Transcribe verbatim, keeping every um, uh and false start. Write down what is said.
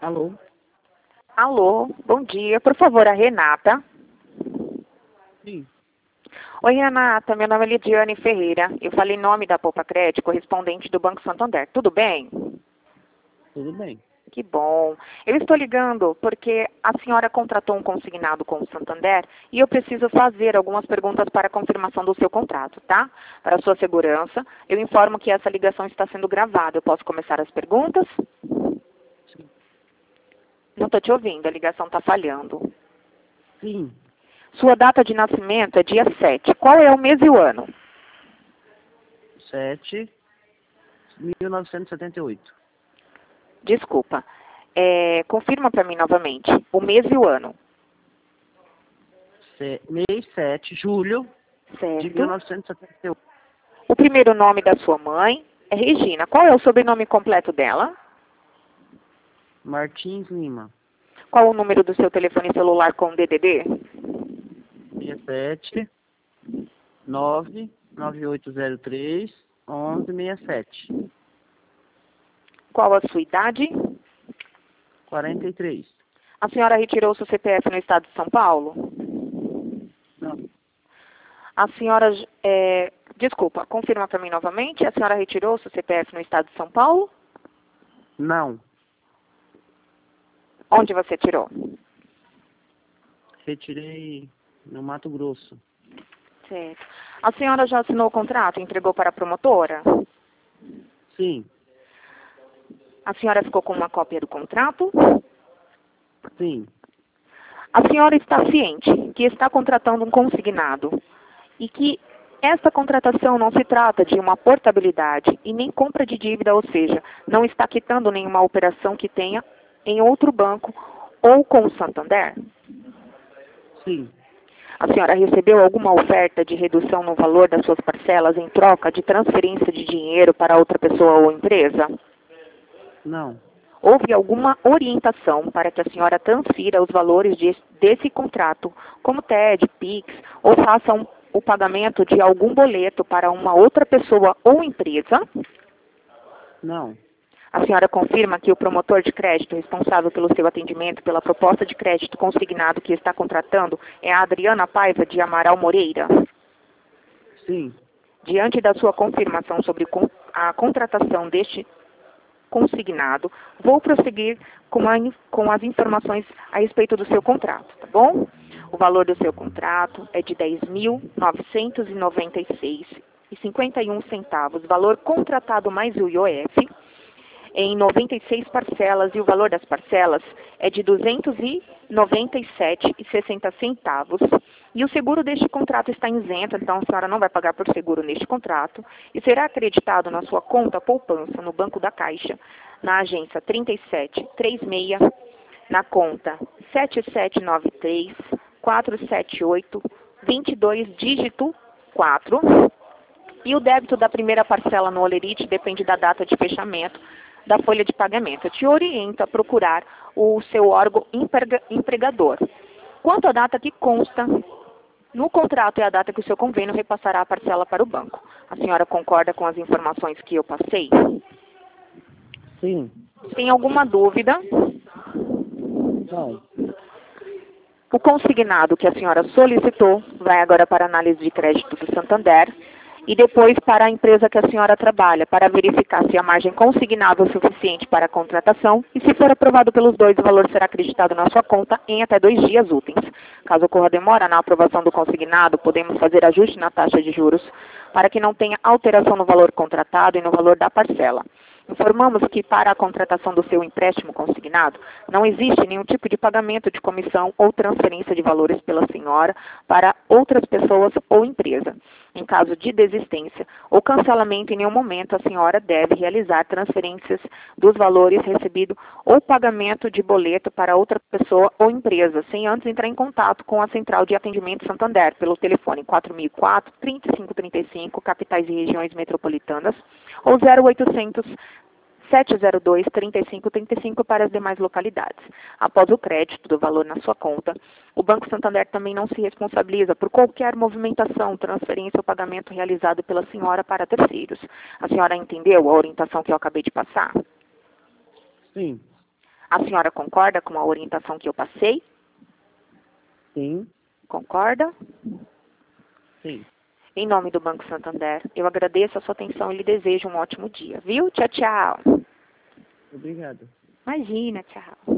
Alô? Alô, bom dia. Por favor, a Renata. Sim. Oi, Renata. Meu nome é Lidiane Ferreira. Eu falei em nome da Poupa Crédito, correspondente do Banco Santander. Tudo bem? Tudo bem. Que bom. Eu estou ligando porque a senhora contratou um consignado com o Santander e eu preciso fazer algumas perguntas para a confirmação do seu contrato, tá? Para a sua segurança, eu informo que essa ligação está sendo gravada. Eu posso começar as perguntas? Sim. Não estou te ouvindo, a ligação está falhando. Sim. Sua data de nascimento é dia sete. Qual é o mês e o ano? sete, mil novecentos e setenta e oito. Desculpa. É, confirma para mim novamente. O mês e o ano. Se, mês sete, julho de mil Certo. novecentos e setenta e oito. O primeiro nome da sua mãe é Regina. Qual é o sobrenome completo dela? Martins Lima. Qual o número do seu telefone celular com D D D? sessenta e sete, nove nove oito zero três, onze sessenta e sete. Qual a sua idade? quarenta e três. A senhora retirou seu C P F no estado de São Paulo? Não. A senhora, é, desculpa, confirma para mim novamente. A senhora retirou seu C P F no estado de São Paulo? Não. Onde você tirou? Retirei no Mato Grosso. Certo. A senhora já assinou o contrato e entregou para a promotora? Sim. A senhora ficou com uma cópia do contrato? Sim. A senhora está ciente que está contratando um consignado e que esta contratação não se trata de uma portabilidade e nem compra de dívida, ou seja, não está quitando nenhuma operação que tenha em outro banco ou com o Santander? Sim. A senhora recebeu alguma oferta de redução no valor das suas parcelas em troca de transferência de dinheiro para outra pessoa ou empresa? Não. Houve alguma orientação para que a senhora transfira os valores de, desse contrato, como T E D, Pix, ou faça um, o pagamento de algum boleto para uma outra pessoa ou empresa? Não. A senhora confirma que o promotor de crédito responsável pelo seu atendimento pela proposta de crédito consignado que está contratando é a Adriana Paiva de Amaral Moreira? Sim. Diante da sua confirmação sobre a contratação deste consignado, vou prosseguir com, a, com as informações a respeito do seu contrato, tá bom? O valor do seu contrato é de dez mil novecentos e noventa e seis reais e cinquenta e um centavos, valor contratado mais o I O F, em noventa e seis parcelas, e o valor das parcelas é de duzentos e noventa e sete reais e sessenta centavos. E o seguro deste contrato está isento, então a senhora não vai pagar por seguro neste contrato, e será acreditado na sua conta poupança no Banco da Caixa, na agência trinta e sete trinta e seis, na conta sete sete nove três quatro sete oito dois dois, dígito quatro. E o débito da primeira parcela no Olerite depende da data de fechamento da folha de pagamento. Eu te oriento a procurar o seu órgão empregador. Quanto à data que consta no contrato, é a data que o seu convênio repassará a parcela para o banco. A senhora concorda com as informações que eu passei? Sim. Tem alguma dúvida? Não. O consignado que a senhora solicitou vai agora para a análise de crédito do Santander e depois para a empresa que a senhora trabalha, para verificar se a margem consignável é suficiente para a contratação e, se for aprovado pelos dois, o valor será acreditado na sua conta em até dois dias úteis. Caso ocorra demora na aprovação do consignado, podemos fazer ajuste na taxa de juros para que não tenha alteração no valor contratado e no valor da parcela. Informamos que para a contratação do seu empréstimo consignado, não existe nenhum tipo de pagamento de comissão ou transferência de valores pela senhora para outras pessoas ou empresa. Em caso de desistência ou cancelamento, em nenhum momento a senhora deve realizar transferências dos valores recebidos ou pagamento de boleto para outra pessoa ou empresa, sem antes entrar em contato com a Central de Atendimento Santander, pelo telefone quatro mil e quatro, trinta e cinco trinta e cinco, capitais e regiões metropolitanas, ou zero oitocentos, sete zero dois, trinta e cinco trinta e cinco para as demais localidades. Após o crédito do valor na sua conta, o Banco Santander também não se responsabiliza por qualquer movimentação, transferência ou pagamento realizado pela senhora para terceiros. A senhora entendeu a orientação que eu acabei de passar? Sim. A senhora concorda com a orientação que eu passei? Sim. Concorda? Sim. Em nome do Banco Santander, eu agradeço a sua atenção e lhe desejo um ótimo dia, viu? Tchau, tchau. Obrigado. Imagina, tchau.